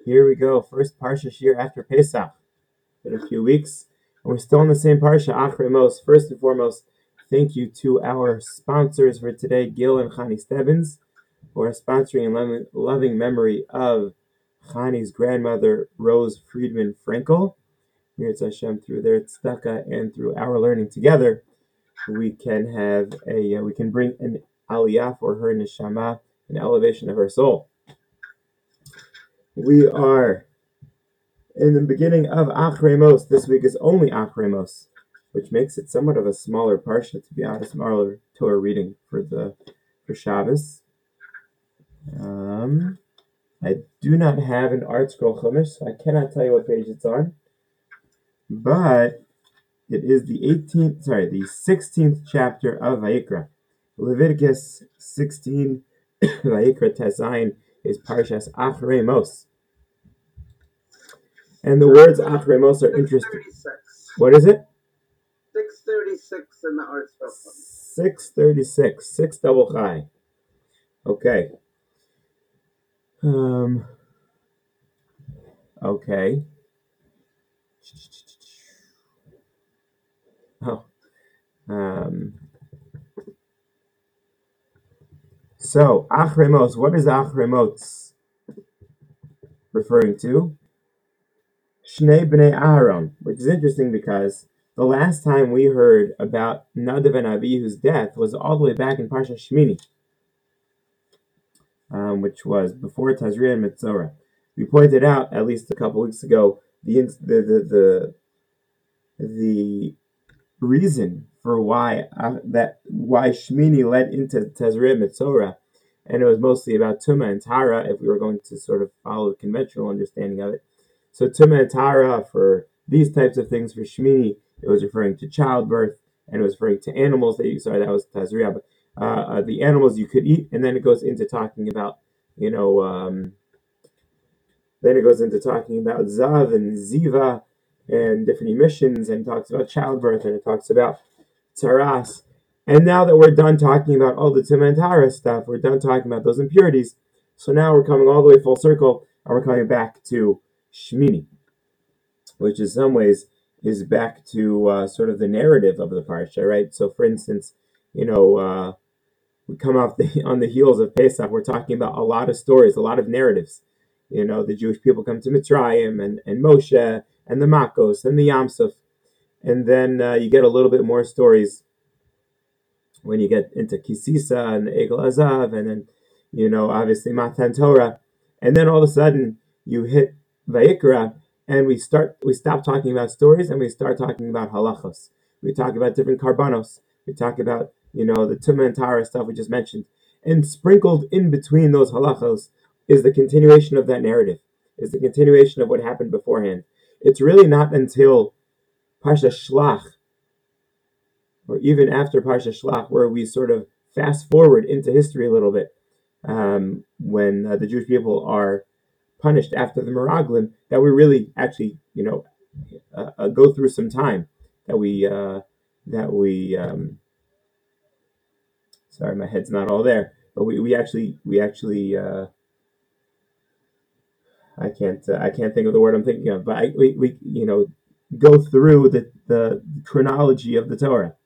Here we go. First Parsha Shir after Pesach. Been a few weeks, and we're still in the same Parsha, Achrei Mos. First and foremost, thank you to our sponsors for today, Gil and Chani Stebbins, who are sponsoring in loving memory of Chani's grandmother, Rose Friedman Frankel. Mirz Hashem, through their tzedakah and through our learning together, we can bring an aliyah for her neshama, an elevation of her soul. We are in the beginning of Achrei Mos. This week is only Achrei Mos, which makes it somewhat of a smaller parsha, to be honest, smaller Torah reading for Shabbos. I do not have an Art Scroll Chumash, so I cannot tell you what page it's on. But it is the 16th chapter of Vayikra. Leviticus 16, Vayikra Tezayin is Parshas Achrei Mos. And the words Achrei Mos are interesting. What is it? 636 in the Art Scroll. 636, 6 double chai. Okay. Okay. So Achrei Mos, what is Achrei Mos referring to? Shnei Bnei Aharon, which is interesting because the last time we heard about Nadav and Abihu's death was all the way back in Parsha Shmini, which was before Tazria and Metzora. We pointed out at least a couple weeks ago the reason for why Shmini led into Tazria and Metzora, and it was mostly about Tumah and Tara. If we were going to sort of follow the conventional understanding of it. So Tumah and Tara, for these types of things, for Shmini, it was referring to childbirth, and it was referring to animals that that was Tazria, but the animals you could eat, and then it goes into talking about, then it goes into talking about Zav and Ziva and different emissions, and talks about childbirth, and it talks about Taras. And now that we're done talking about all the Tumah and Tara stuff, we're done talking about those impurities, so now we're coming all the way full circle, and we're coming back to Shmini, which in some ways is back to sort of the narrative of the parsha, right? So, for instance, we come off on the heels of Pesach. We're talking about a lot of stories, a lot of narratives. The Jewish people come to Mitzrayim and Moshe and the Makos and the Yamsuf, and then you get a little bit more stories when you get into Kisisa and Egel Azav, and then obviously Matan Torah, and then all of a sudden you hit Vayikra, and we stop talking about stories, and we start talking about halachos. We talk about different karbanos. We talk about the Tumah and Tara stuff we just mentioned, and sprinkled in between those halachos is the continuation of that narrative, is the continuation of what happened beforehand. It's really not until Parsha Shlach, or even after Parsha Shlach, where we sort of fast forward into history a little bit, when the Jewish people are punished after the Meraglim, that we really actually, go through some time, that we sorry, my head's not all there, but we actually I can't think of the word I'm thinking of, but we go through the chronology of the Torah.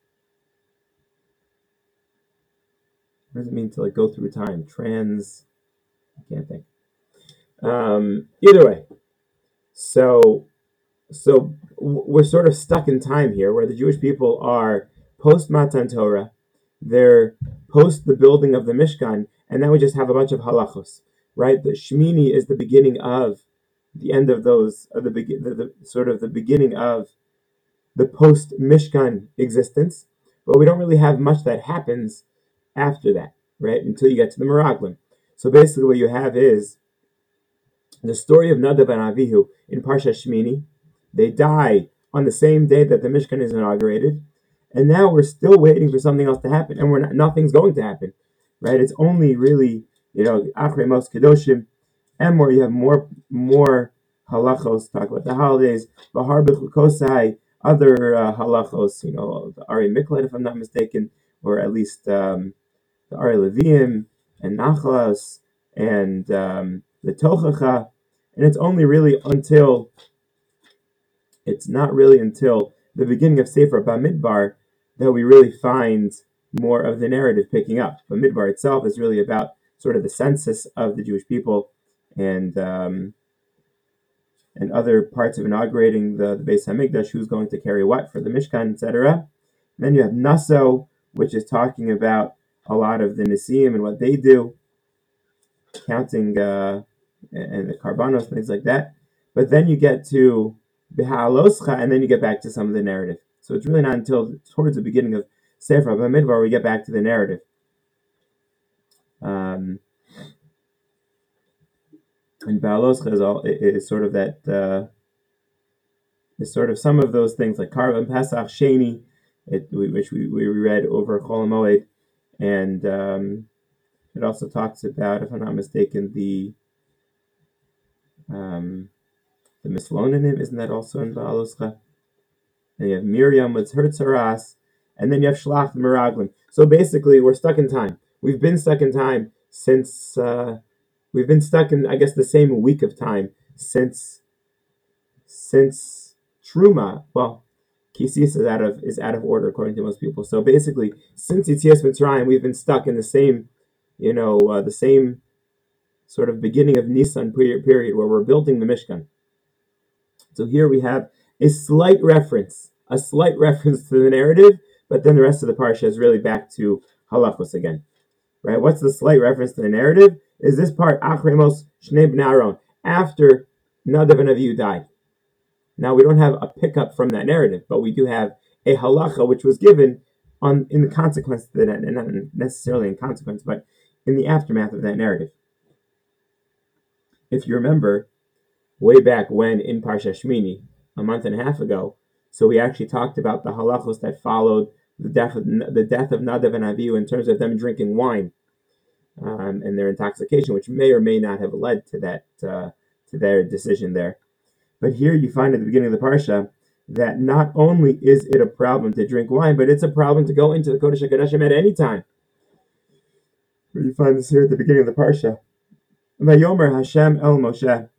What does it mean to go through time? I can't think. Either way, so we're sort of stuck in time here, where the Jewish people are post Matan Torah, they're post the building of the Mishkan, and now we just have a bunch of halachos, right? The Shmini is the beginning of the end of those, the sort of the beginning of the post Mishkan existence, but we don't really have much that happens after that, right? Until you get to the Meraglim. So basically, what you have is the story of Nadav and Avihu in Parsha Shmini. They die on the same day that the Mishkan is inaugurated, and now we're still waiting for something else to happen, and nothing's going to happen, right? It's only really Achrei Mos Kedoshim, and where you have more halachos, talk about the holidays, Bahar B'chukosai, other halachos, the Ari Miklat, if I'm not mistaken, or at least the Ari Leviim and Nachlas and the Tochacha, And it's not really until the beginning of Sefer Bamidbar that we really find more of the narrative picking up. Bamidbar itself is really about sort of the census of the Jewish people and other parts of inaugurating the Beis Hamikdash, who's going to carry what for the Mishkan, etc. Then you have Naso, which is talking about a lot of the Nisim and what they do, counting and the Karbanos, things like that. But then you get to Behaloscha, and then you get back to some of the narrative. So it's really not until towards the beginning of Sefer Bamidbar we get back to the narrative. And Behaloscha is sort of that. Is sort of some of those things like Karban Pesach Sheni, which we read over Chol Hamoed, and it also talks about, if I'm not mistaken, the Mislonanim, isn't that also in Baaloscha? And you have Miriam with her tzaras, and then you have Shlach the Meraglim. So basically, we're stuck in time. We've been stuck in time since we've been stuck in, I guess, the same week of time since Truma. Well, Kisis is out of order according to most people. So basically, since Yitzias Mitzrayim, we've been stuck in the same, the same sort of beginning of Nisan period where we're building the Mishkan. So here we have a slight reference to the narrative, but then the rest of the parsha is really back to halachos again, right? What's the slight reference to the narrative? Is this part Achremos Shnei Bnei Aaron, after Nadav and Avihu died. Now we don't have a pickup from that narrative, but we do have a halacha which was given in the consequence of that, and not necessarily in consequence, but in the aftermath of that narrative. If you remember, way back when in Parsha Shmini, a month and a half ago, so we actually talked about the halachos that followed the death of Nadav and Avihu in terms of them drinking wine and their intoxication, which may or may not have led to that to their decision there. But here you find at the beginning of the parsha that not only is it a problem to drink wine, but it's a problem to go into the Kodesh HaKodashim at any time. You find this here at the beginning of the parsha. Vayomer Hashem el Moshe.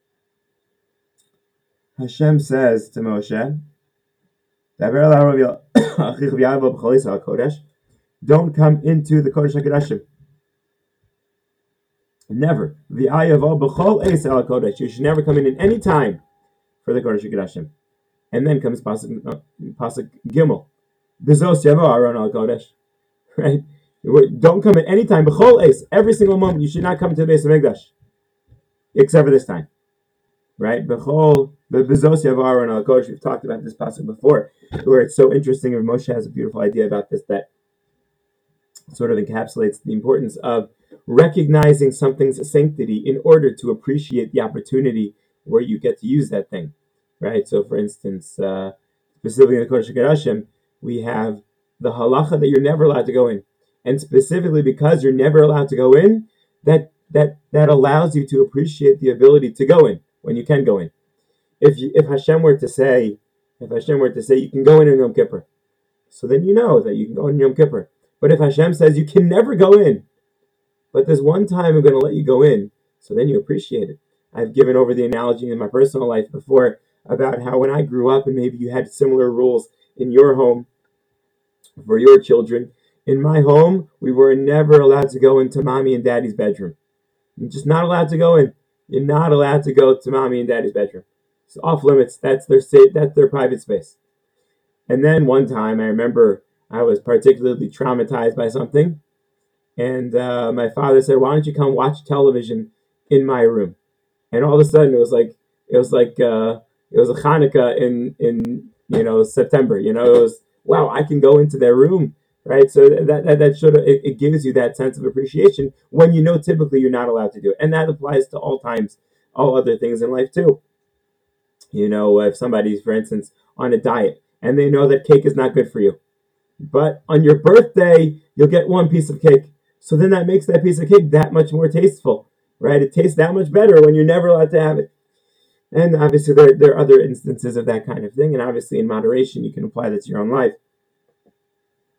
Hashem says to Moshe, don't come into the Kodesh HaKodashim. Never. You should never come in any time for the Kodesh HaKodashim. And then comes Pasuk Gimel. Bezos yavo Aron al Kodesh. Right? Don't come at any time. Every single moment you should not come to the Beis Hamikdash. Except for this time. Right? Bezos yavo Aron al Kodesh. We've talked about this pasuk before, where it's so interesting, and Moshe has a beautiful idea about this that sort of encapsulates the importance of recognizing something's sanctity in order to appreciate the opportunity where you get to use that thing. Right, so for instance, specifically in the Kodesh HaKodashim, we have the halacha that you're never allowed to go in, and specifically because you're never allowed to go in, that allows you to appreciate the ability to go in when you can go in. If Hashem were to say you can go in Yom Kippur, so then you know that you can go in Yom Kippur. But if Hashem says you can never go in, but there's one time I'm going to let you go in, so then you appreciate it. I've given over the analogy in my personal life before about how when I grew up, and maybe you had similar rules in your home for your children. In my home, we were never allowed to go into mommy and daddy's bedroom. You're just not allowed to go in. You're not allowed to go to mommy and daddy's bedroom. It's off limits. That's their private space. And then one time, I remember I was particularly traumatized by something, and my father said, "Why don't you come watch television in my room?" And all of a sudden, it was like it was a Hanukkah in September. It was, wow, I can go into their room, right? So that should it gives you that sense of appreciation when typically you're not allowed to do it, and that applies to all other things in life too. If somebody's, for instance, on a diet and they know that cake is not good for you, but on your birthday you'll get one piece of cake, so then that makes that piece of cake that much more tasteful, right? It tastes that much better when you're never allowed to have it. And obviously there are other instances of that kind of thing, and obviously in moderation you can apply that to your own life.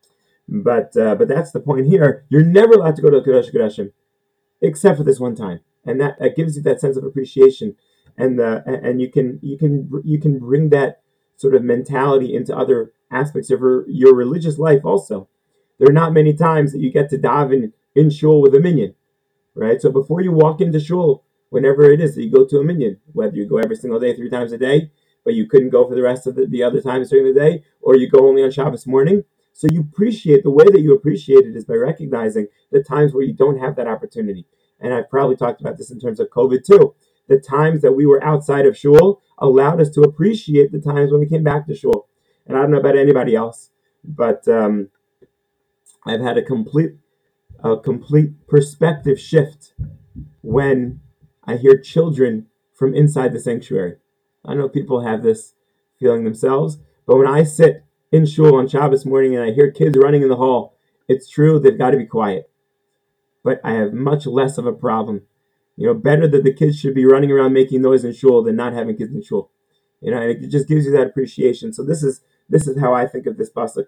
But that's the point here. You're never allowed to go to the Kodesh HaKodashim, except for this one time. and that gives you that sense of appreciation, and you can bring that sort of mentality into other aspects of your religious life also. There are not many times that you get to daven in shul with a minyan, right? So before you walk into shul, whenever it is that you go to a minyan, whether you go every single day, 3 times a day, but you couldn't go for the rest of the other times during the day, or you go only on Shabbos morning. So you appreciate the way that you appreciate it is by recognizing the times where you don't have that opportunity. And I've probably talked about this in terms of COVID too. The times that we were outside of shul allowed us to appreciate the times when we came back to shul. And I don't know about anybody else, but I've had a complete perspective shift when I hear children from inside the sanctuary. I know people have this feeling themselves, but when I sit in shul on Shabbos morning and I hear kids running in the hall, it's true, they've got to be quiet. But I have much less of a problem. Better that the kids should be running around making noise in shul than not having kids in shul. And it just gives you that appreciation. So this is how I think of this pasuk.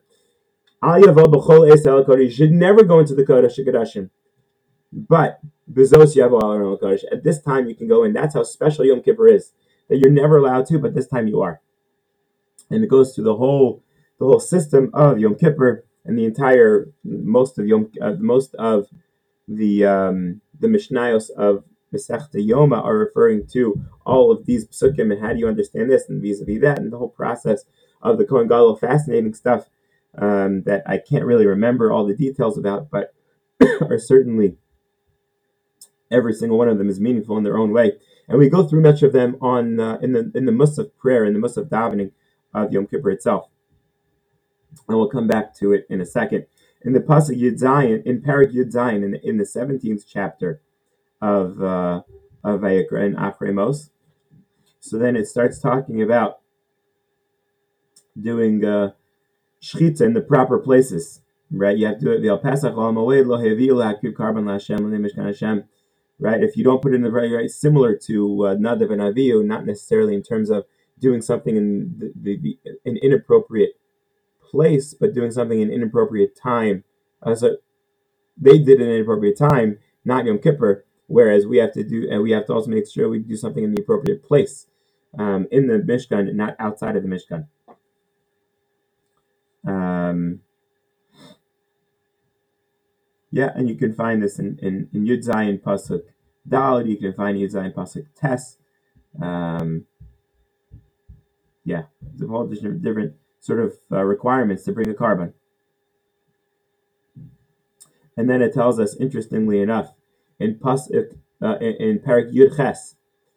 You should never go into the Kodesh HaKodashim. But at this time you can go in. That's how special Yom Kippur is. That you're never allowed to, but this time you are. And it goes through the whole system of Yom Kippur, and the entire most of the Mishnayos of Masechta Yoma are referring to all of these psukim and how do you understand this and vis-a-vis that, and the whole process of the Kohen Gadol. Fascinating stuff that I can't really remember all the details about, but are certainly every single one of them is meaningful in their own way. And we go through much of them on in the Musaf prayer, in the Musaf davening of Yom Kippur itself. And we'll come back to it in a second. In the Pasuk Yud Zayin, in Parak Yud Zayin, in the 17th chapter of Vayikra and Achrei Mos, so then it starts talking about doing shchita in the proper places, right? You have to do it. V'al Pesach al Moed lo hevi'u la'akriv karban la'Hashem l'mishkan Hashem, right? If you don't put it in the right, similar to Nadav and Avihu, not necessarily in terms of doing something in an inappropriate place, but doing something in inappropriate time. So they did it in an inappropriate time, not Yom Kippur. Whereas we have to also make sure we do something in the appropriate place, in the Mishkan, not outside of the Mishkan. And you can find this in Yud Zayin Pasuk Daled. You can find Yud Zayin Pasuk Tes. There's all different sort of requirements to bring a carbon. And then it tells us, interestingly enough, in Pasuk in Parak Yud Ches,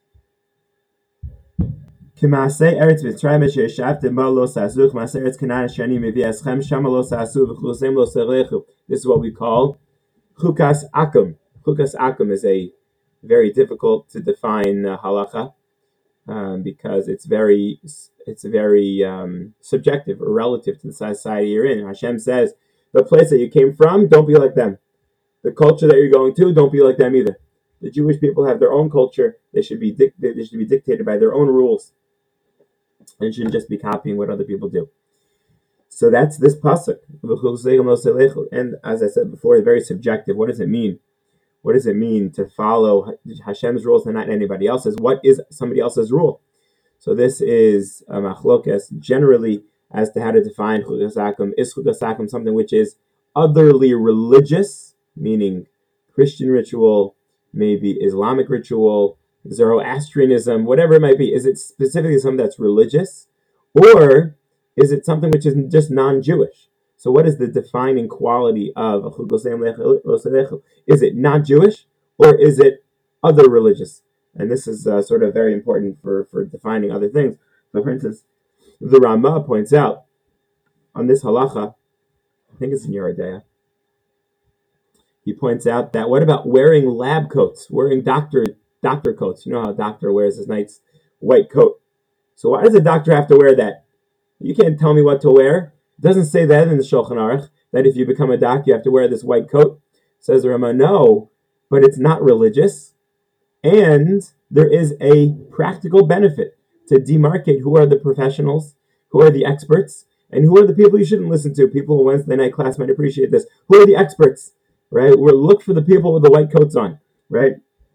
K'maaseh Eretz Mitzrayim asher yeshavtem bo lo sa'asu, K'maaseh Eretz Canaan asher ani mevi eschem shama lo sa'asu, v'chlusem lo serlechu. This is what we call Chukas Akum. Chukas Akum is a very difficult to define halacha, because it's very subjective or relative to the society you're in. Hashem says, the place that you came from, don't be like them. The culture that you're going to, don't be like them either. The Jewish people have their own culture. They should be dictated by their own rules, and shouldn't just be copying what other people do. So that's this pasuk. And as I said before, it's very subjective. What does it mean? What does it mean to follow Hashem's rules and not anybody else's? What is somebody else's rule? So this is a machlokas generally as to how to define chukas akum. Is chukas akum something which is otherly religious, meaning Christian ritual, maybe Islamic ritual, Zoroastrianism, whatever it might be? Is it specifically something that's religious, or is it something which is just non-Jewish? So what is the defining quality of is it not Jewish, or is it other religious? And this is sort of very important for defining other things. So for instance, the Rama points out on this halacha, I think it's in Yoreh De'ah, he points out that what about wearing lab coats, wearing doctor coats? You know how a doctor wears his nice white coat. So why does a doctor have to wear that? You can't tell me what to wear. It doesn't say that in the Shulchan Aruch, that if you become a doctor, you have to wear this white coat. Says the Rama, no, but it's not religious. And there is a practical benefit to demarcate who are the professionals, who are the experts, and who are the people you shouldn't listen to. People in Wednesday night class might appreciate this. Who are the experts, right? We'll look for the people with the white coats on, right?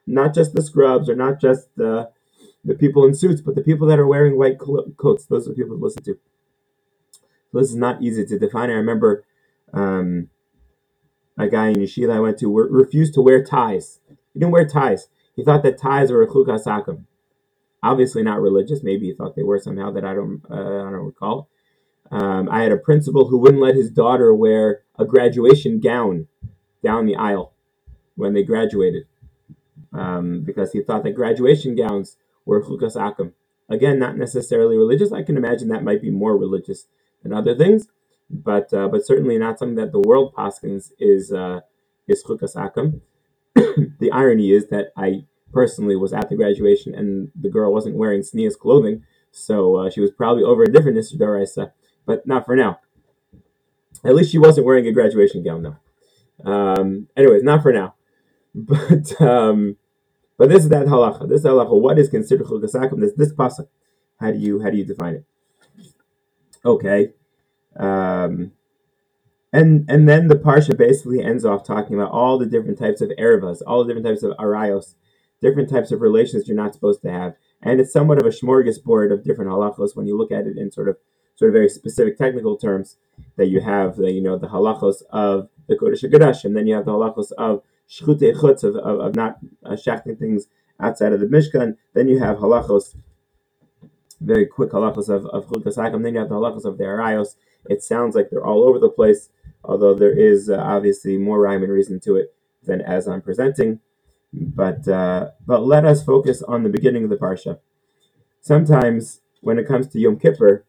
not just the scrubs or not just the people in suits, but the people that are wearing white coats. Those are the people to listen to. So this is not easy to define. I remember um, a guy in yeshiva I went to refused to wear ties. He didn't wear ties. He thought that ties were a chukas hakum. Obviously not religious. Maybe he thought they were somehow that I don't recall. I had a principal who wouldn't let his daughter wear a graduation gown down the aisle when they graduated because he thought that graduation gowns were chukas akum. Again, not necessarily religious. I can imagine that might be more religious than other things, but certainly not something that the world paskins is chukas akum. The irony is that I personally was at the graduation and the girl wasn't wearing sneas clothing, so she was probably over a different Nisr Doraisa, but not for now. At least she wasn't wearing a graduation gown, though. Anyways, not for now. But but this is that halacha. This halacha. What is considered chukas hakum? This pasuk. How do you define it? Okay. Um, and then the parsha basically ends off talking about all the different types of erevas, all the different types of arayos, different types of relations you're not supposed to have, and it's somewhat of a smorgasbord of different halachos when you look at it in sort of very specific technical terms. That you have the the halachos of the kodesh hakadosh, and then you have the halachos of shchutei chutz of not shachting things outside of the mishkan. Then you have halachos, very quick halachos of chukas hakum. Then you have the halachos of the arayos. It sounds like they're all over the place, although there is obviously more rhyme and reason to it than as I'm presenting. But let us focus on the beginning of the parsha. Sometimes when it comes to Yom Kippur,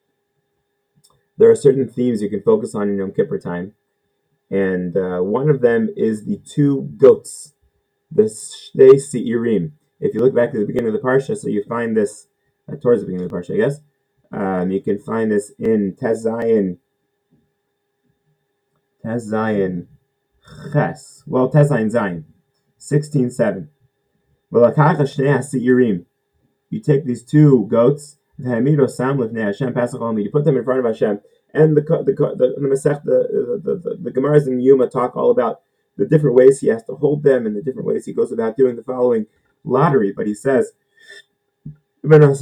there are certain themes you can focus on in Yom Kippur time, and one of them is the two goats, the Shnei Seirim. If you look back to the beginning of the parsha, so you find this towards the beginning of the parsha, I guess. You can find this in Tez Zayin Ches. Well, Tez Zayin 16:7. You take these two goats, you put them in front of Hashem, and the Gemaras in Yuma talk all about the different ways he has to hold them and the different ways he goes about doing the following lottery. But he says, he's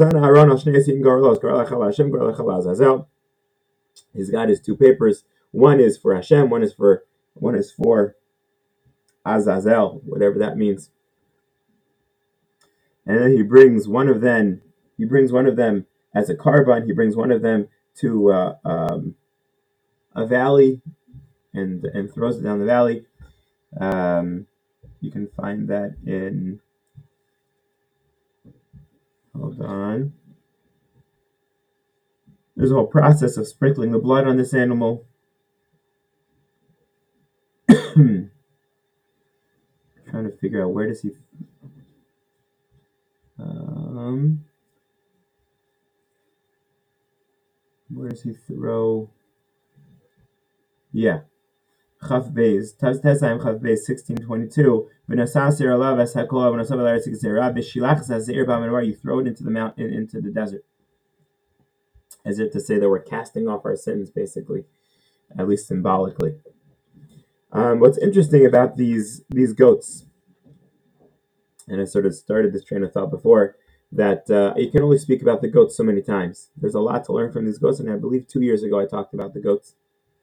got his two papers. One is for Hashem. One is for Azazel, whatever that means. And then he brings one of them. He brings one of them as a carbon. He brings one of them to a valley and throws it down the valley. You can find that in. Hold on. There's a whole process of sprinkling the blood on this animal. Trying to figure out where does he. Where does he throw? Yeah. Chav Beis, Tesayim Chav Beis, 1622. You throw it into the mountain, into the desert, as if to say that we're casting off our sins, basically, at least symbolically. What's interesting about these goats, and I sort of started this train of thought before, that you can only speak about the goats so many times. There's a lot to learn from these goats, and I believe 2 years ago I talked about the goats.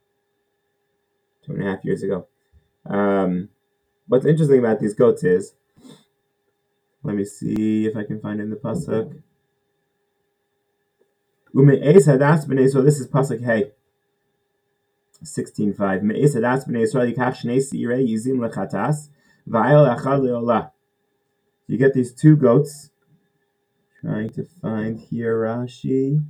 2.5 years ago. What's interesting about these goats is, let me see if I can find it in the pasuk. So this is pasuk Hey, 16:5. Me'es hadas b'nei Yisrael yikach shnei seirei yizim lechatas v'ayel echad leolah. You get these two goats. Trying to find here Rashi.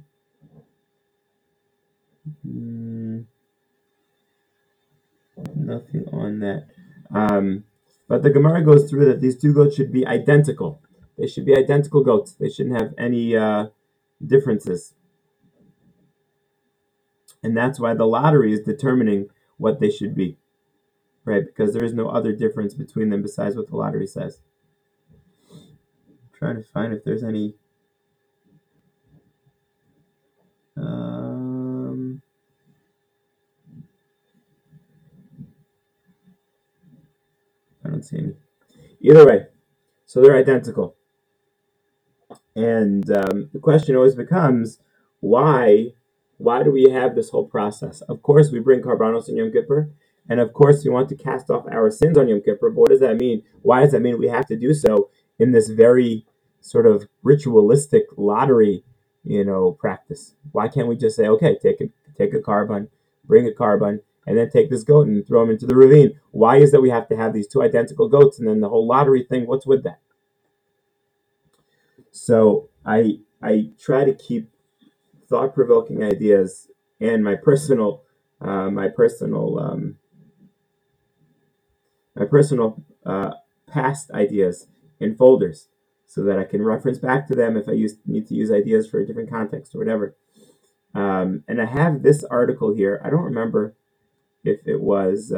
Nothing on that. But the Gemara goes through that these two goats should be identical. They should be identical goats. They shouldn't have any differences. And that's why the lottery is determining what they should be. Right? Because there is no other difference between them besides what the lottery says. I'm trying to find if there's any. I don't see any. Either way, So they're identical. And the question always becomes, why? Why do we have this whole process? Of course, we bring karbanos on Yom Kippur, and of course, we want to cast off our sins on Yom Kippur. But what does that mean? Why does that mean we have to do so in this very sort of ritualistic lottery, practice? Why can't we just say, okay, take a carbon, bring a carbon, and then take this goat and throw him into the ravine? Why is that we have to have these two identical goats and then the whole lottery thing? What's with that? So I try to keep thought provoking ideas and my personal my personal past ideas in folders so that I can reference back to them if I need to use ideas for a different context or whatever. And I have this article here. I don't remember if it was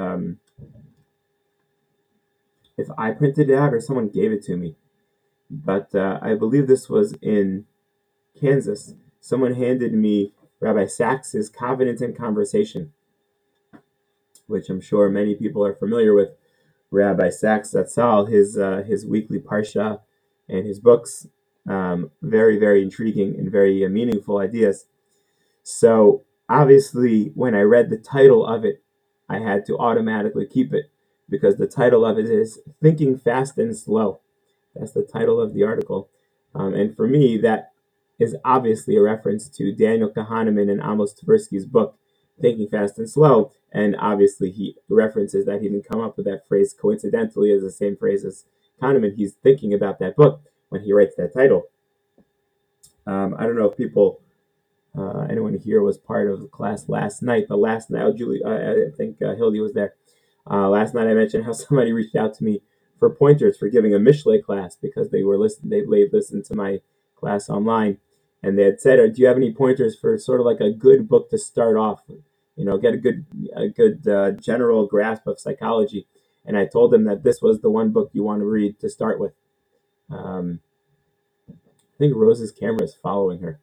if I printed it out or someone gave it to me, but I believe this was in Kansas. Someone handed me Rabbi Sachs's Covenant and Conversation, which I'm sure many people are familiar with. Rabbi Sachs Zatzal, his weekly parsha and his books, very, very intriguing and very meaningful ideas. So obviously, when I read the title of it, I had to automatically keep it because the title of it is Thinking Fast and Slow. That's the title of the article. And for me, that is obviously a reference to Daniel Kahneman and Amos Tversky's book, Thinking Fast and Slow. And obviously, he references that he didn't come up with that phrase coincidentally as the same phrase as Kahneman. He's thinking about that book when he writes that title. I don't know if anyone here was part of the class last night. The last night, Julie, I think Hildy was there. Last night I mentioned how somebody reached out to me for pointers for giving a Mishlei class because they listened to my class online, and they had said, "Do you have any pointers for sort of like a good book to start off with? Get a good general grasp of psychology." And I told them that this was the one book you want to read to start with. I think Rose's camera is following her.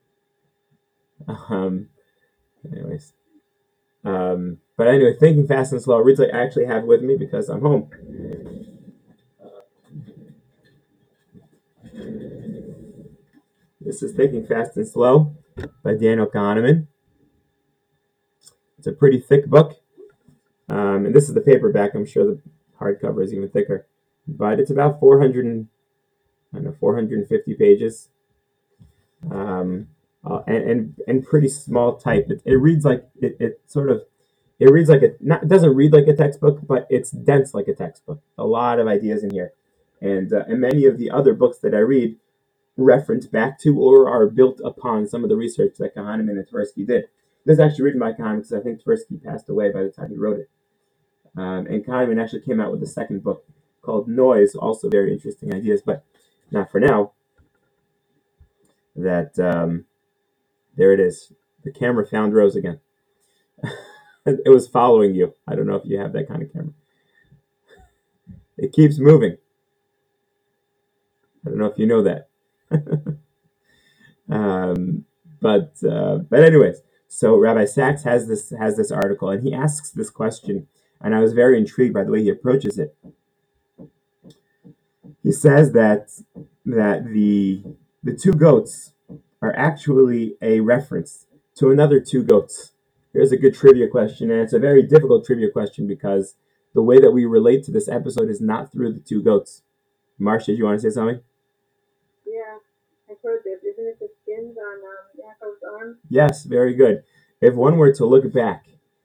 Anyways. But anyway, Thinking Fast and Slow reads like I actually have with me because I'm home. This is Thinking Fast and Slow by Daniel Kahneman. It's a pretty thick book. And this is the paperback. I'm sure the hardcover is even thicker. But it's about 450 pages. And pretty small type. It reads like it reads like it doesn't read like a textbook, but it's dense like a textbook. A lot of ideas in here, and many of the other books that I read reference back to or are built upon some of the research that Kahneman and Tversky did. This is actually written by Kahneman because I think Tversky passed away by the time he wrote it. And Kahneman actually came out with a second book called Noise, also very interesting ideas, but not for now. That there it is. The camera found Rose again. It was following you. I don't know if you have that kind of camera. It keeps moving. I don't know if you know that. But anyways, so Rabbi Sachs has this article, and he asks this question, and I was very intrigued by the way he approaches it. He says that the two goats are actually a reference to another two goats. Here's a good trivia question, and it's a very difficult trivia question because the way that we relate to this episode is not through the two goats. Marcia, do you want to say something? Yeah, I've heard this. Isn't it the skins on Yaakov's arm? Yes, very good. If one were to look back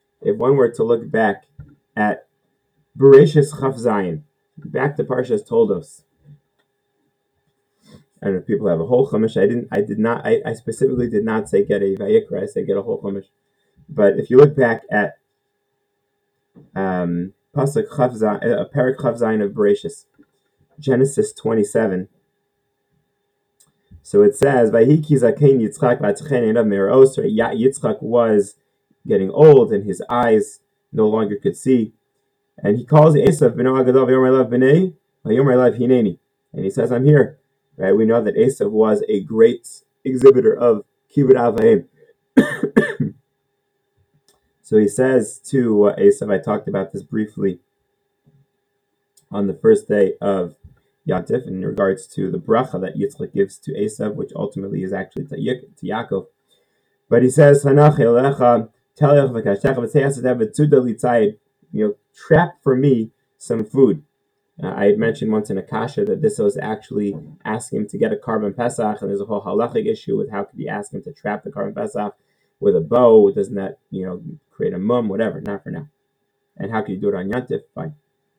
at Bereshis Chaf Zayin, back to Parshas Toldos. I don't know if people have a whole chumash. I specifically did not say get a Vayikra. I said get a whole chumash. But if you look back at Pasuk Parak Chaf Zayin of Bereshis, Genesis 27. So it says, "Vayiki zaken Yitzchak v'atchen einav me'ros." Yitzchak was getting old, and his eyes no longer could see. And he calls Esav b'no Agadav Yomer Elav b'nei Yomer Elav hineni, and he says, "I'm here." Right? We know that Esav was a great exhibitor of kibbud avayim. So he says to Esav, I talked about this briefly on the first day of Yantif in regards to the bracha that Yitzchak gives to Esav, which ultimately is actually to Yaakov. But he says, trap for me some food. I had mentioned once in Akasha that this was actually asking him to get a carbon pesach, and there's a whole halachic issue with how could you ask him to trap the carbon pesach with a bow? Doesn't that create a mum? Whatever, not for now. And how can you do it on Yantif? Fine.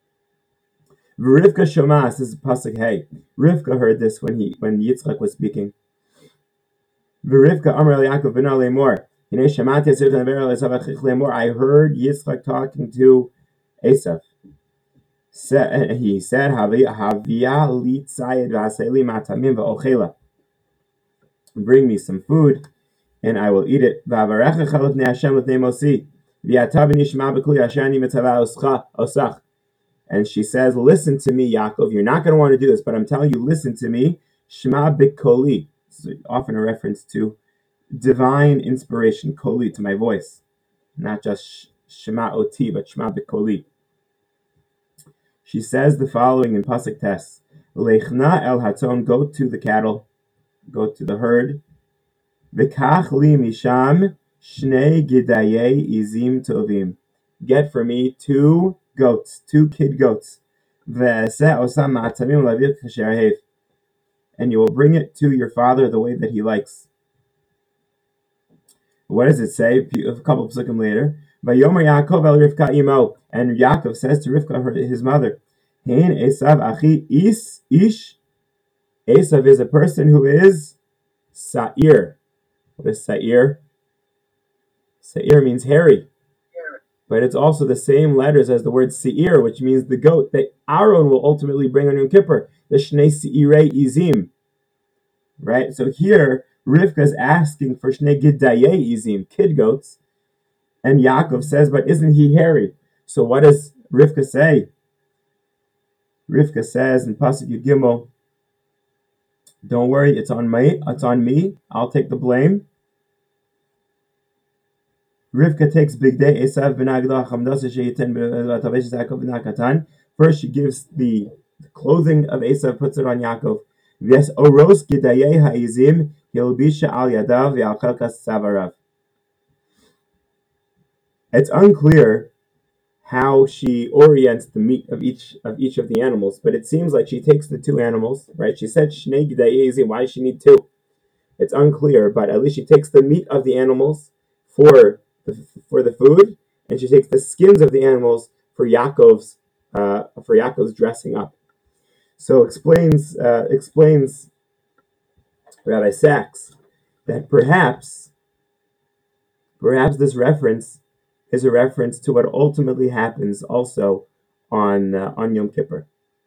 Rivka Shomas, this is pasuk Hey. Rivka heard this when Yitzchak was speaking. Rivka Amar Yaakov ben Lemor. I heard Yitzchak talking to Esav. He said, bring me some food, and I will eat it. And she says, listen to me, Yaakov. You're not going to want to do this, but I'm telling you, listen to me. Shema bikoli. This is often a reference to divine inspiration, koli, to my voice. Not just Shema oti, but Shema bikoli. She says the following in Pasuk Tes. Lechna el haton, go to the cattle, go to the herd. V'kach li misham shnei gidaye izim tovim. Get for me 2 goats, 2 kid goats. Ve'eseh osam ma'atamim lavir kasher. And you will bring it to your father the way that he likes. What does it say? A couple of psukim later. Vayomer Yaakov el Rivka imo. And Yaakov says to Rivka, his mother, Hein Esav achi ish. Esav is a person who is sa'ir. What is sa'ir? Sa'ir means hairy. But it's also the same letters as the word se'ir, which means the goat that Aaron will ultimately bring on Yom Kippur. The Shnei Se'irei Izim. Right? So here, Rivka is asking for Shnei Gidaye Izim, kid goats. And Yaakov says, but isn't he hairy? So what does Rivka say? Rivka says in Pasuk Yud Gimel, don't worry, it's on me. I'll take the blame. Rivka takes big day. First, she gives the clothing of Esav, puts it on Yaakov. It's unclear how she orients the meat of each of the animals, but it seems like she takes the 2 animals, right? She said Shnei Gidayei Izim. Why does she need 2? It's unclear, but at least she takes the meat of the animals for the food, and she takes the skins of the animals for Yaakov's dressing up. So explains Rabbi Sachs that perhaps this reference is a reference to what ultimately happens also on Yom Kippur.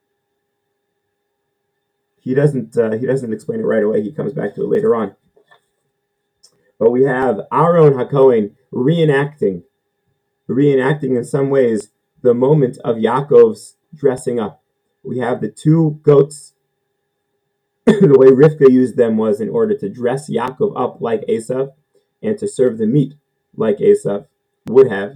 He doesn't explain it right away. He comes back to it later on. But we have Aaron HaKohen reenacting in some ways the moment of Yaakov's dressing up. We have the 2 goats. The way Rivka used them was in order to dress Yaakov up like Esav and to serve the meat like Esav would have.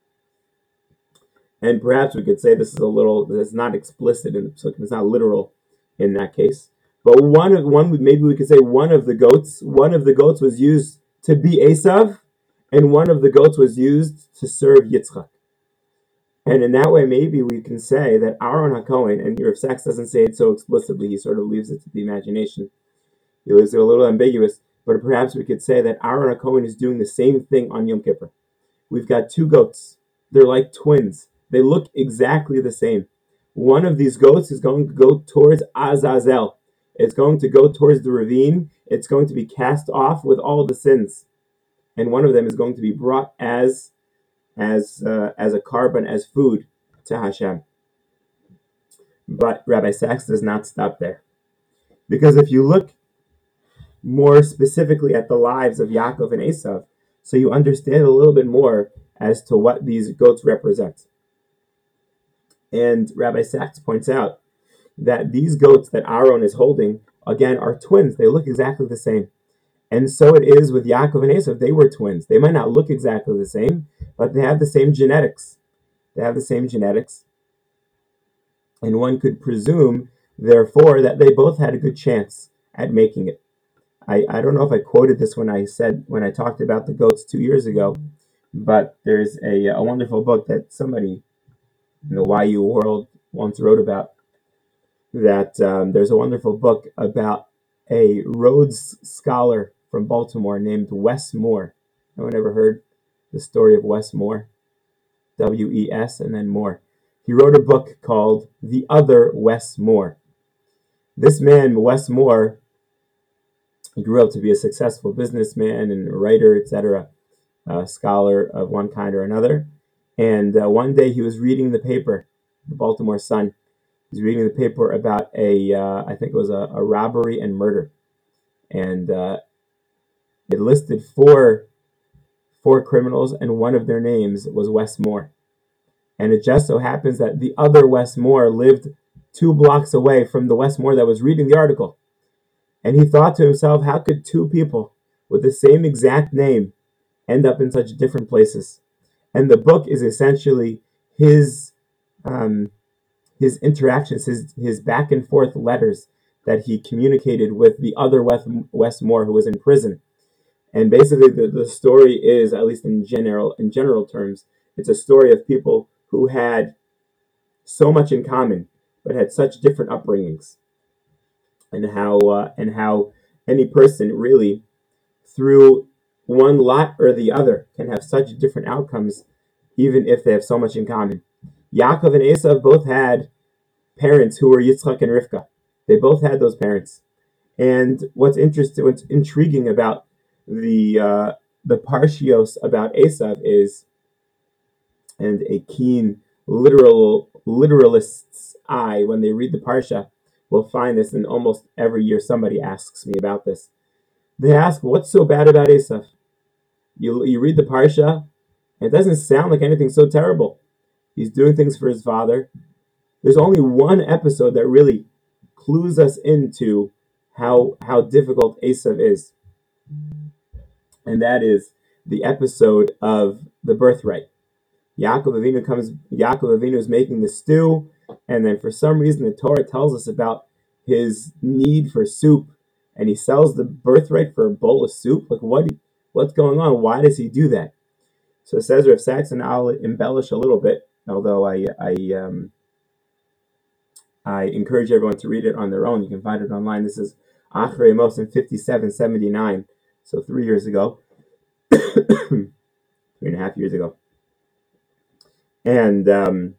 And perhaps we could say this is not explicit in the psukim, it's not literal in that case. But maybe we could say one of the goats was used to be Esav, and one of the goats was used to serve Yitzchak. And in that way, maybe we can say that Aaron HaKohen, and Rav Sachs doesn't say it so explicitly, he sort of leaves it to the imagination. He leaves it a little ambiguous, but perhaps we could say that Aaron HaKohen is doing the same thing on Yom Kippur. We've got 2 goats. They're like twins. They look exactly the same. One of these goats is going to go towards Azazel. It's going to go towards the ravine. It's going to be cast off with all the sins. And one of them is going to be brought as a carbon, as food to Hashem. But Rabbi Sachs does not stop there. Because if you look more specifically at the lives of Yaakov and Esav, so you understand a little bit more as to what these goats represent. And Rabbi Sachs points out that these goats that Aaron is holding, again, are twins. They look exactly the same. And so it is with Yaakov and Esav. They were twins. They might not look exactly the same, but they have the same genetics. And one could presume therefore that they both had a good chance at making it. I don't know if I quoted this when I talked about the goats 2 years ago, but there's a wonderful book that somebody in the YU world once wrote about. That there's a wonderful book about a Rhodes Scholar from Baltimore named Wes Moore. No one ever heard the story of Wes Moore? WES and then Moore. He wrote a book called The Other Wes Moore. This man, Wes Moore, he grew up to be a successful businessman and a writer, etc., a scholar of one kind or another. And one day he was reading the paper, the Baltimore Sun. He's reading the paper about I think it was a robbery and murder. And it listed four criminals, and one of their names was Wes Moore. And it just so happens that the other Wes Moore lived 2 blocks away from the Wes Moore that was reading the article. And he thought to himself, how could 2 people with the same exact name end up in such different places? And the book is essentially his interactions, his back and forth letters that he communicated with the other Wes Moore who was in prison. And basically the story is, at least in general terms, it's a story of people who had so much in common but had such different upbringings, and how any person really, through one lot or the other, can have such different outcomes even if they have so much in common. Yaakov and Esav both had parents who were Yitzchak and Rivka. They both had those parents. And what's intriguing about the parshios about Esav is, and a keen literalist's eye when they read the parsha will find this, and almost every year somebody asks me about this. They ask, what's so bad about Esav? You read the parsha, and it doesn't sound like anything so terrible. He's doing things for his father. There's only one episode that really clues us into how difficult Esav is, and that is the episode of the birthright. Yaakov Avinu is making the stew, and then for some reason the Torah tells us about his need for soup, and he sells the birthright for a bowl of soup. Like, what's going on? Why does he do that? So it says Rav Sachs, and I'll embellish a little bit, although I encourage everyone to read it on their own. You can find it online. This is Achrei Amos in 5779, so 3 years ago, 3.5 years ago. And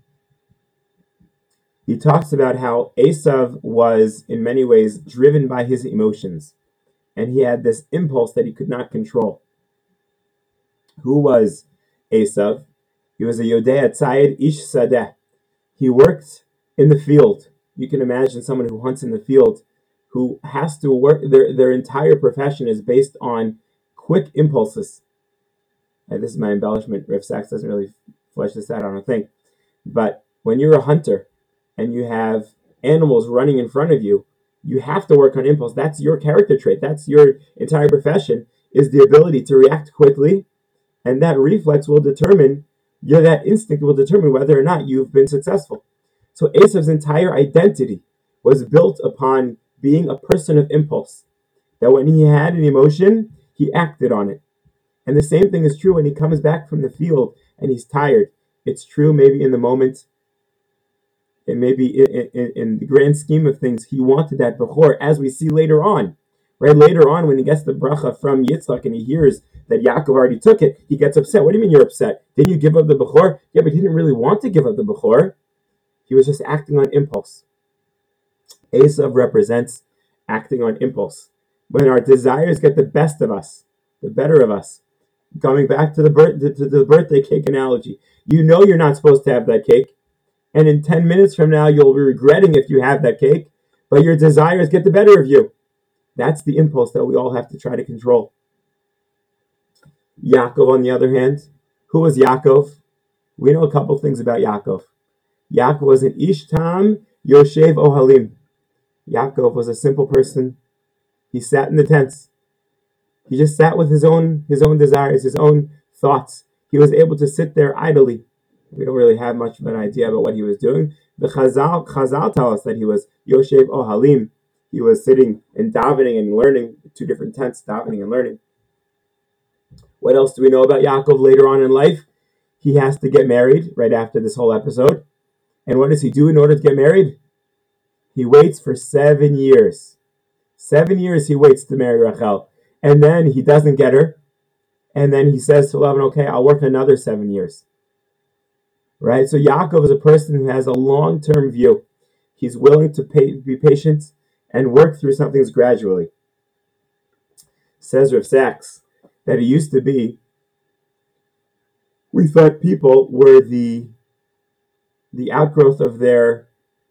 he talks about how Esav was, in many ways, driven by his emotions, and he had this impulse that he could not control. Who was Esav? He was a Yodea Tzayid Ish Sadeh. He worked in the field. You can imagine someone who hunts in the field, who has to work. Their entire profession is based on quick impulses. And this is my embellishment. Rav Sachs doesn't really flesh this out, I don't think. But when you're a hunter and you have animals running in front of you, you have to work on impulse. That's your character trait. That's your entire profession, is the ability to react quickly, and that reflex will determine, that instinct will determine whether or not you've been successful. So Esav's entire identity was built upon being a person of impulse, that when he had an emotion, he acted on it. And the same thing is true when he comes back from the field and he's tired. It's true maybe in the moment, and maybe in the grand scheme of things, he wanted that Bechor, as we see later on. Right, later on, when he gets the bracha from Yitzchak and he hears that Yaakov already took it, he gets upset. What do you mean you're upset? Didn't you give up the Bechor? Yeah, but he didn't really want to give up the Bechor. He was just acting on impulse. Esav represents acting on impulse. When our desires get the best of us, the better of us. Coming back to the birthday cake analogy, you know you're not supposed to have that cake, and in 10 minutes from now you'll be regretting if you have that cake, but your desires get the better of you. That's the impulse that we all have to try to control. Yaakov, on the other hand, who was Yaakov? We know a couple things about Yaakov. Yaakov was an Ishtam Yoshev Ohalim. Yaakov was a simple person. He sat in the tents. He just sat with his own desires, his own thoughts. He was able to sit there idly. We don't really have much of an idea about what he was doing, The Chazal tell us that he was Yoshev Ohalim. He was sitting and davening and learning, two different tents, davening and learning. What else do we know about Yaakov later on in life? He has to get married right after this whole episode. And what does he do in order to get married? He waits for 7 years. 7 years he waits to marry Rachel. And then he doesn't get her. And then he says to Lavan, okay, I'll work another 7 years. Right? So Yaakov is a person who has a long-term view. He's willing to be patient and work through some things gradually. Says Rav Sachs that it used to be, we thought people were the outgrowth of their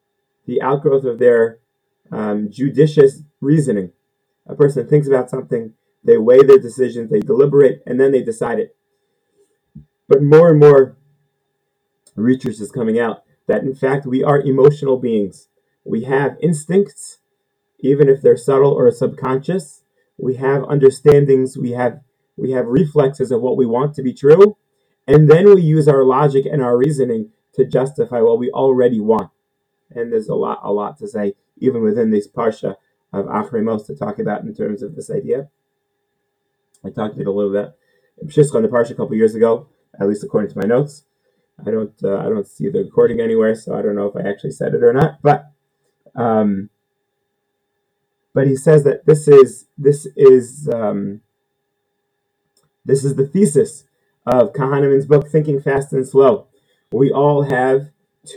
judicious reasoning. A person thinks about something, they weigh their decisions, they deliberate, and then they decide it. But more and more research is coming out that in fact we are emotional beings. We have instincts, even if they're subtle or subconscious. We have understandings, we have reflexes of what we want to be true, and then we use our logic and our reasoning to justify what we already want. And there's a lot to say, even within this parsha of Achrei Mos, to talk about in terms of this idea. I talked it a little bit in Pshischa in the parsha a couple years ago, at least according to my notes. I don't see the recording anywhere, so I don't know if I actually said it or not. But he says that this is the thesis of Kahneman's book, Thinking Fast and Slow. We all have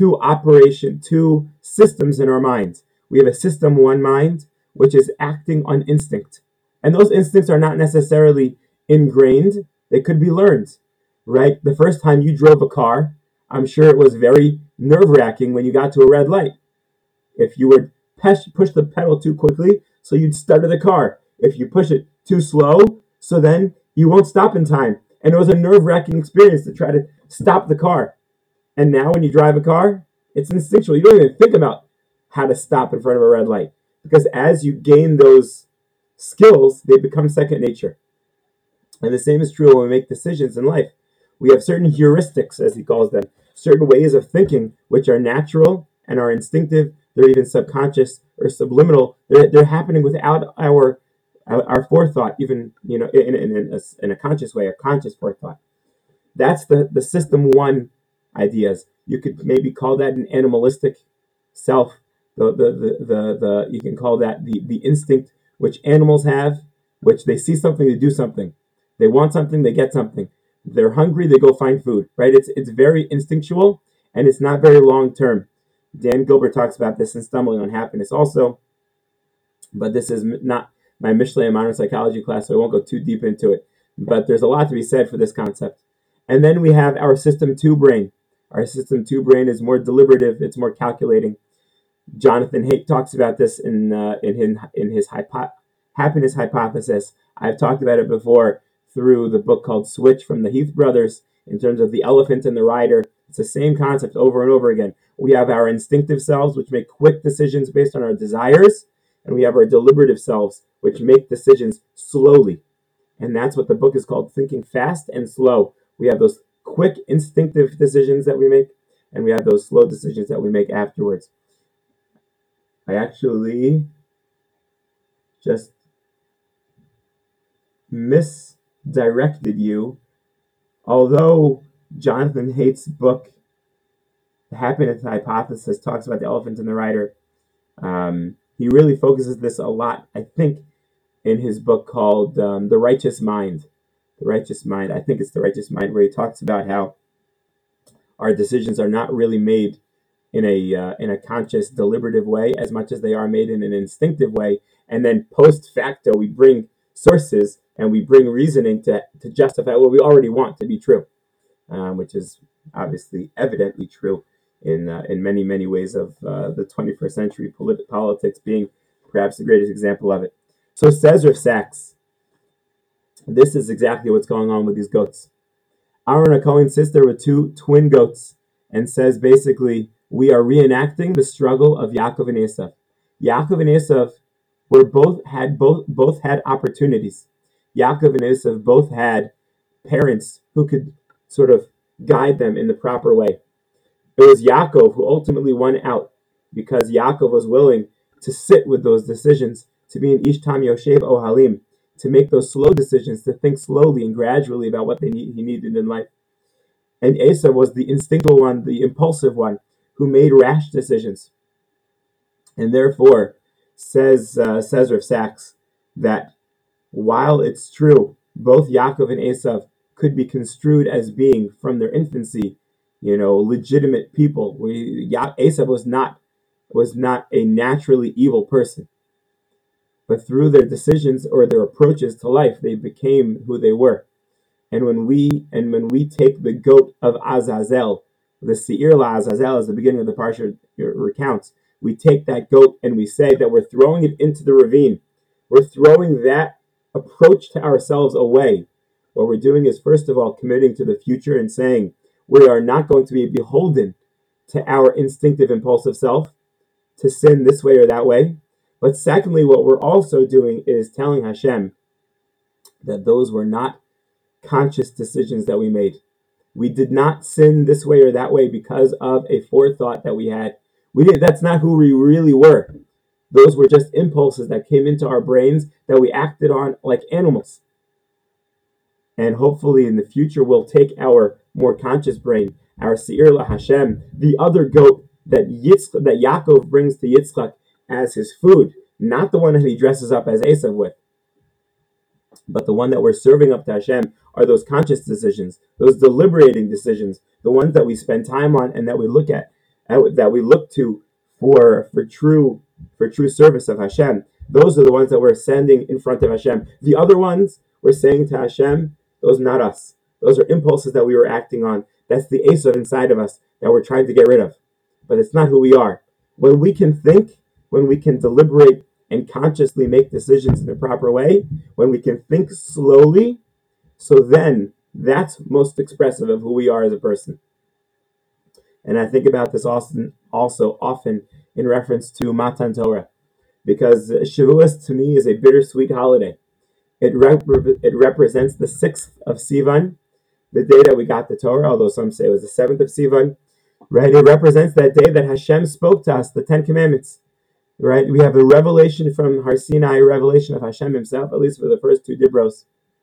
two systems in our minds. We have a system one mind, which is acting on instinct. And those instincts are not necessarily ingrained. They could be learned, right? The first time you drove a car, I'm sure it was very nerve-wracking when you got to a red light. If you would push the pedal too quickly, so you'd stutter the car. If you push it too slow, so then you won't stop in time. And it was a nerve-wracking experience to try to stop the car. And now when you drive a car, it's instinctual. You don't even think about how to stop in front of a red light. Because as you gain those skills, they become second nature. And the same is true when we make decisions in life. We have certain heuristics, as he calls them, certain ways of thinking which are natural and are instinctive. They're even subconscious or subliminal. They're happening without our forethought, even in a conscious way, a conscious forethought. That's the system one ideas. You could maybe call that an animalistic self. You can call that the instinct which animals have, which they see something, they do something. They want something, they get something. They're hungry, they go find food. Right? It's very instinctual and it's not very long term. Dan Gilbert talks about this in Stumbling on Happiness also, but this is not my Mishlei and modern psychology class, so I won't go too deep into it. But there's a lot to be said for this concept. And then we have our system 2 brain. Our system 2 brain is more deliberative, it's more calculating. Jonathan Haidt talks about this in his happiness hypothesis. I've talked about it before through the book called Switch from the Heath brothers, in terms of the elephant and the rider. It's the same concept over and over again. We have our instinctive selves, which make quick decisions based on our desires, and we have our deliberative selves, which make decisions slowly. And that's what the book is called, Thinking Fast and Slow. We have those quick instinctive decisions that we make, and we have those slow decisions that we make afterwards. I actually just misdirected you. Although Jonathan Haidt's book, The Happiness Hypothesis, talks about the elephant and the rider, he really focuses this a lot, I think, in his book called The Righteous Mind. The Righteous Mind. I think it's The Righteous Mind, where he talks about how our decisions are not really made in a conscious, deliberative way as much as they are made in an instinctive way. And then post facto, we bring sources and we bring reasoning to justify what we already want to be true, which is obviously evidently true in many, many ways of the 21st century, politics being perhaps the greatest example of it. So says Rav Sachs, this is exactly what's going on with these goats. Aaron HaKohen sits there with two twin goats and says basically, we are reenacting the struggle of Yaakov and Esav. Yaakov and Esav both had opportunities. Yaakov and Esav both had parents who could sort of guide them in the proper way. It was Yaakov who ultimately won out because Yaakov was willing to sit with those decisions, to be in Ish Tam Yoshev Ohalim, to make those slow decisions, to think slowly and gradually about what he needed in life. And Esav was the instinctual one, the impulsive one, who made rash decisions. And therefore, says Rav Sachs, that while it's true, both Yaakov and Esav could be construed as being, from their infancy, legitimate people. Esav was not a naturally evil person, but through their decisions or their approaches to life, they became who they were. And when we take the goat of Azazel, the Seir LaAzazel, as the beginning of the parsha recounts, we take that goat and we say that we're throwing it into the ravine. We're throwing that approach to ourselves away. What we're doing is, first of all, committing to the future and saying we are not going to be beholden to our instinctive, impulsive self to sin this way or that way. But secondly, what we're also doing is telling Hashem that those were not conscious decisions that we made. We did not sin this way or that way because of a forethought that we had. That's not who we really were. Those were just impulses that came into our brains that we acted on like animals. And hopefully in the future we'll take our more conscious brain, our Seir LaHashem, the other goat that Yaakov brings to Yitzchak as his food, not the one that he dresses up as Esav with, but the one that we're serving up to Hashem, are those conscious decisions, those deliberating decisions, the ones that we spend time on and that we look at, that we look to for true service of Hashem. Those are the ones that we're sending in front of Hashem. The other ones we're saying to Hashem, those are not us. Those are impulses that we were acting on. That's the Esav inside of us that we're trying to get rid of. But it's not who we are. When we can think, when we can deliberate and consciously make decisions in a proper way, when we can think slowly, so then that's most expressive of who we are as a person. And I think about this also often in reference to Matan Torah, because Shavuos to me is a bittersweet holiday. It represents the 6th of Sivan, the day that we got the Torah, although some say it was the 7th of Sivan. Right? It represents that day that Hashem spoke to us, the 10 Commandments. Right? We have a revelation from Har Sinai, a revelation of Hashem himself, at least for the first 2 Dibros.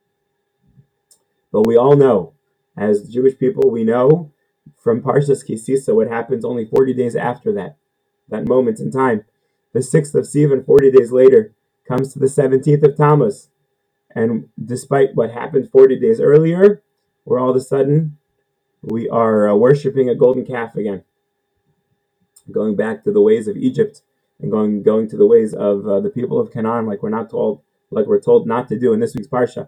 But we all know, as Jewish people, we know from Parshas Kisisa what happens only 40 days after that moment in time. The 6th of Sivan, 40 days later, comes to the 17th of Tammuz. And despite what happened 40 days earlier, where all of a sudden we are worshiping a golden calf again. Going back to the ways of Egypt and going to the ways of the people of Canaan, like we're told not to do in this week's Parsha.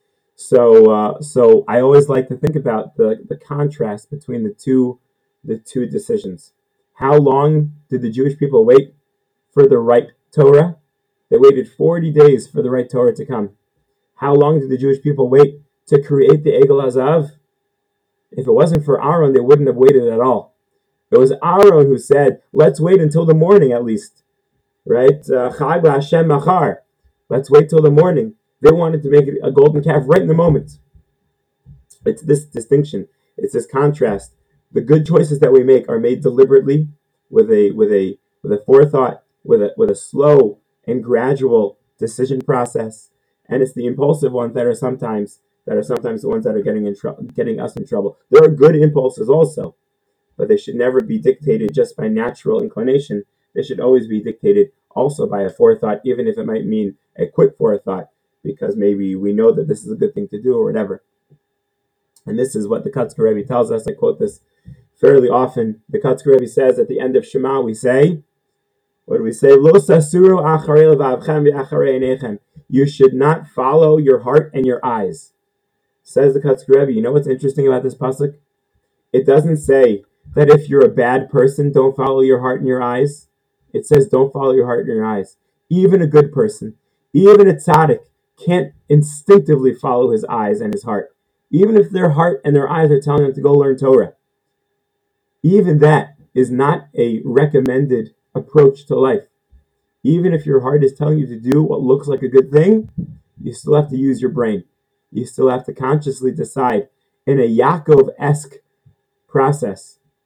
So I always like to think about the contrast between the two decisions. How long did the Jewish people wait for the right Torah? They waited 40 days for the right Torah to come. How long did the Jewish people wait to create the Egel Hazav? If it wasn't for Aaron, they wouldn't have waited at all. It was Aaron who said, let's wait until the morning at least. Right? Chag LaHashem machar. Let's wait till the morning. They wanted to make it a golden calf right in the moment. It's this distinction. It's this contrast. The good choices that we make are made deliberately, with a forethought, with a slow and gradual decision process. And it's the impulsive ones that are sometimes the ones that are getting us in trouble. There are good impulses also, but they should never be dictated just by natural inclination. They should always be dictated also by a forethought, even if it might mean a quick forethought, because maybe we know that this is a good thing to do or whatever. And this is what the Kotzker Rebbe tells us. I quote this fairly often. The Kotzker Rebbe says at the end of Shema, we say, what do we say? Lo sasuru acharei levavchem v'acharei einechem. You should not follow your heart and your eyes. Says the Kotzker Rebbe. You know what's interesting about this pasuk? It doesn't say that if you're a bad person, don't follow your heart and your eyes. It says don't follow your heart and your eyes. Even a good person, even a tzaddik, can't instinctively follow his eyes and his heart. Even if their heart and their eyes are telling them to go learn Torah. Even that is not a recommended approach to life. Even if your heart is telling you to do what looks like a good thing, you still have to use your brain. You still have to consciously decide in a Yaakov-esque process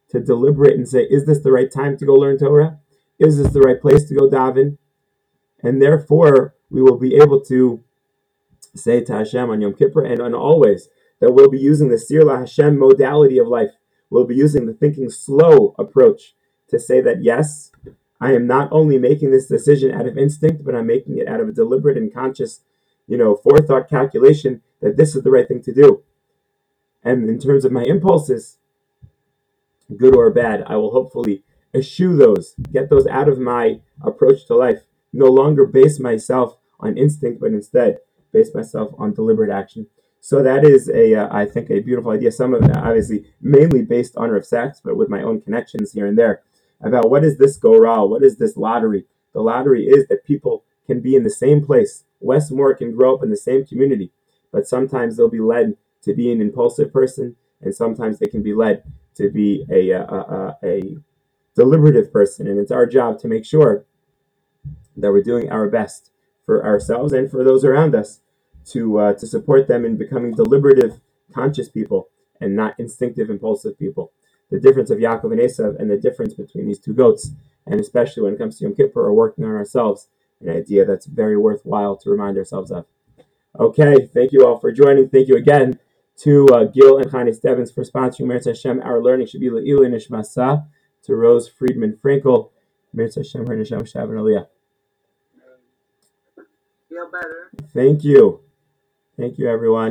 to deliberate and say, is this the right time to go learn Torah? Is this the right place to go daven? And therefore, we will be able to say to Hashem on Yom Kippur and on always that we'll be using the Sir La Hashem modality of life. We'll be using the thinking slow approach to say that, yes, I am not only making this decision out of instinct, but I'm making it out of a deliberate and conscious, forethought calculation that this is the right thing to do. And in terms of my impulses, good or bad, I will hopefully eschew those, get those out of my approach to life, no longer base myself on instinct, but instead base myself on deliberate action. So that is I think, a beautiful idea. Some of that, obviously, mainly based on Rav Sachs, but with my own connections here and there, about what is this goral, what is this lottery? The lottery is that people can be in the same place. Westmore can grow up in the same community, but sometimes they'll be led to be an impulsive person, and sometimes they can be led to be a deliberative person. And it's our job to make sure that we're doing our best for ourselves and for those around us to support them in becoming deliberative, conscious people and not instinctive, impulsive people. The difference of Yaakov and Esav and the difference between these two goats, and especially when it comes to Yom Kippur, are working on ourselves, an idea that's very worthwhile to remind ourselves of. Okay, thank you all for joining. Thank you again to Gil and Chani Stevens for sponsoring Meretz Hashem. Our learning should be Le'ilui Nishmasa, to Rose Friedman Frankel. Meretz Hashem, her Nisham Shav and Aliyah. Feel better. Thank you. Thank you, everyone.